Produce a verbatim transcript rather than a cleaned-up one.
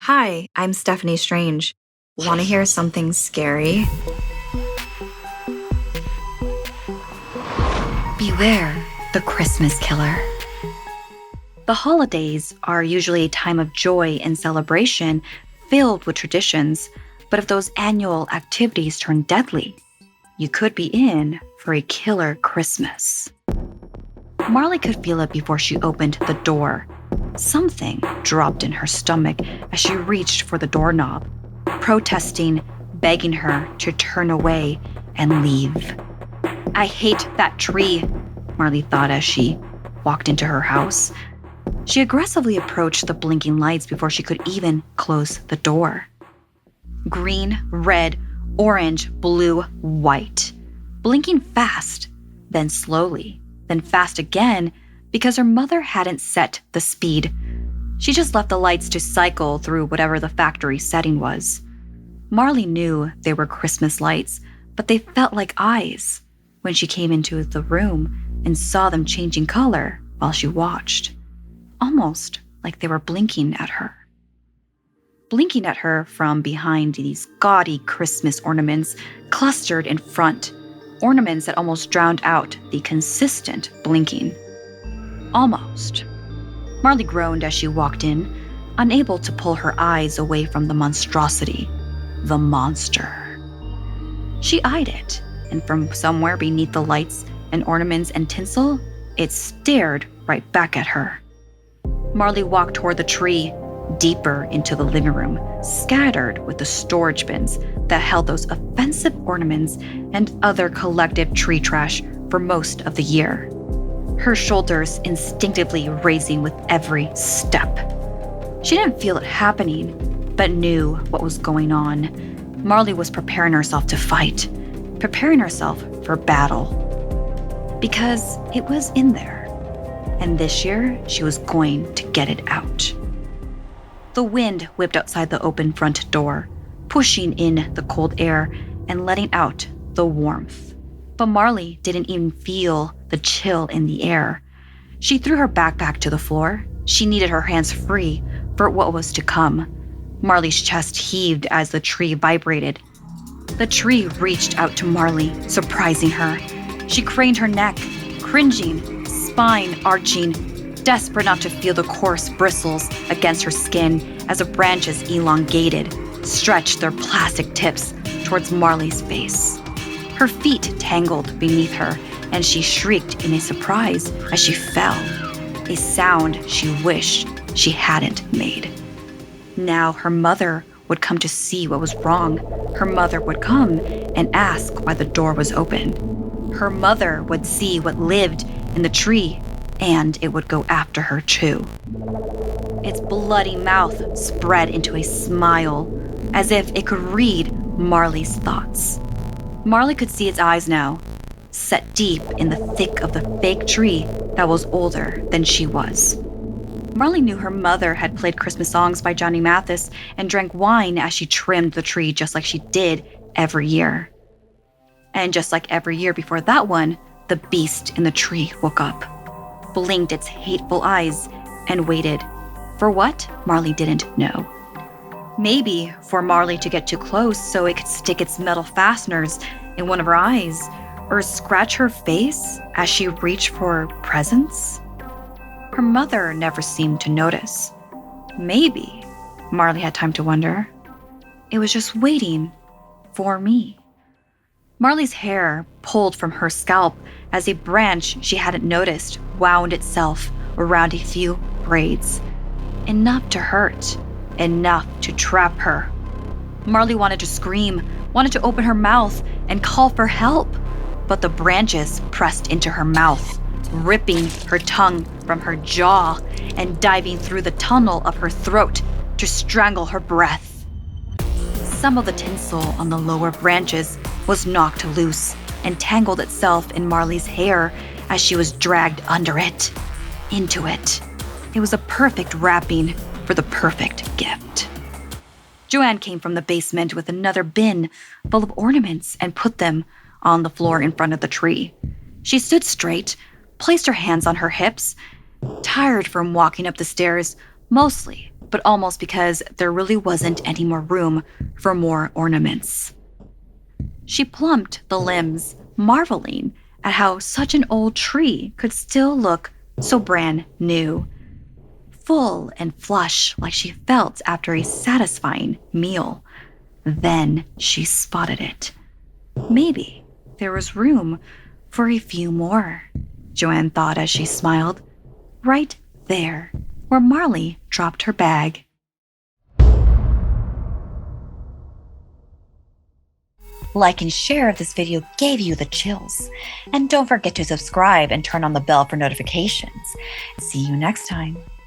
Hi, I'm Stephanie Strange. Want to hear something scary? Beware the Christmas killer. The holidays are usually a time of joy and celebration filled with traditions, but if those annual activities turn deadly, you could be in for a killer Christmas. Marley could feel it before she opened the door. Something dropped in her stomach as she reached for the doorknob, protesting, begging her to turn away and leave. I hate that tree, Marley thought as she walked into her house. She aggressively approached the blinking lights before she could even close the door. Green, red, orange, blue, white. Blinking fast, then slowly, then fast again because her mother hadn't set the speed. She just left the lights to cycle through whatever the factory setting was. Marley knew they were Christmas lights, but they felt like eyes when she came into the room and saw them changing color while she watched, almost like they were blinking at her. Blinking at her from behind these gaudy Christmas ornaments clustered in front, ornaments that almost drowned out the consistent blinking. Almost. Marley groaned as she walked in, unable to pull her eyes away from the monstrosity, the monster. She eyed it, and from somewhere beneath the lights and ornaments and tinsel, it stared right back at her. Marley walked toward the tree, deeper into the living room, scattered with the storage bins that held those offensive ornaments and other collective tree trash for most of the year. Her shoulders instinctively raising with every step. She didn't feel it happening, but knew what was going on. Marley was preparing herself to fight, preparing herself for battle. Because it was in there, and this year she was going to get it out. The wind whipped outside the open front door, pushing in the cold air and letting out the warmth. But Marley didn't even feel the chill in the air. She threw her backpack to the floor. She needed her hands free for what was to come. Marley's chest heaved as the tree vibrated. The tree reached out to Marley, surprising her. She craned her neck, cringing, spine arching, desperate not to feel the coarse bristles against her skin as the branches elongated, stretched their plastic tips towards Marley's face. Her feet tangled beneath her, and she shrieked in a surprise as she fell, a sound she wished she hadn't made. Now her mother would come to see what was wrong. Her mother would come and ask why the door was open. Her mother would see what lived in the tree, and it would go after her too. Its bloody mouth spread into a smile, as if it could read Marley's thoughts. Marley could see its eyes now, set deep in the thick of the fake tree that was older than she was. Marley knew her mother had played Christmas songs by Johnny Mathis and drank wine as she trimmed the tree just like she did every year. And just like every year before that one, the beast in the tree woke up, blinked its hateful eyes, and waited. For what? Marley didn't know. Maybe for Marley to get too close so it could stick its metal fasteners in one of her eyes, or scratch her face as she reached for presents. Her mother never seemed to notice. Maybe, Marley had time to wonder, it was just waiting for me. Marley's hair pulled from her scalp as a branch she hadn't noticed wound itself around a few braids. Enough to hurt, enough to trap her. Marley wanted to scream, wanted to open her mouth and call for help, but the branches pressed into her mouth, ripping her tongue from her jaw and diving through the tunnel of her throat to strangle her breath. Some of the tinsel on the lower branches was knocked loose and tangled itself in Marley's hair as she was dragged under it, into it. It was a perfect wrapping for the perfect gift. Joanne came from the basement with another bin full of ornaments and put them on the floor in front of the tree. She stood straight, placed her hands on her hips, tired from walking up the stairs, mostly but almost because there really wasn't any more room for more ornaments. She plumped the limbs, marveling at how such an old tree could still look so brand new, full and flush like she felt after a satisfying meal. Then she spotted it. Maybe there was room for a few more, Joanne thought as she smiled. Right there, where Marley dropped her bag. Like and share if this video gave you the chills. And don't forget to subscribe and turn on the bell for notifications. See you next time.